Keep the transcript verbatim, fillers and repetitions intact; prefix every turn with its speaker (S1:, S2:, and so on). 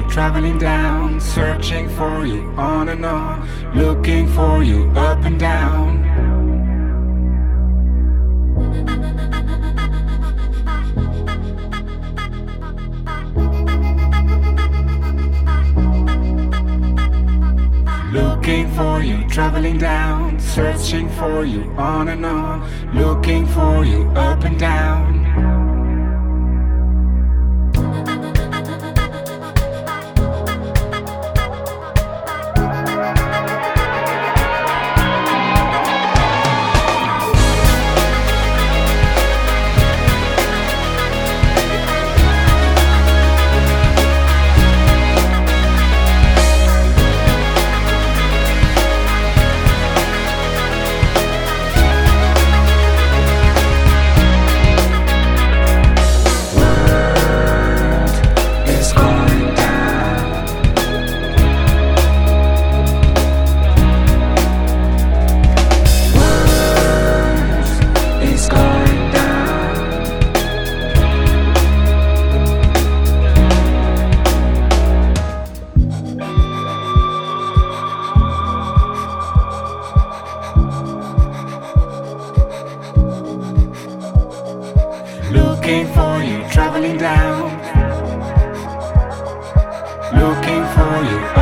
S1: you, traveling down, searching for you, on and on, looking for you, up and down. Looking for you, traveling down, searching for you, on and on, looking for you, up and down. Looking for you, traveling down, looking for you.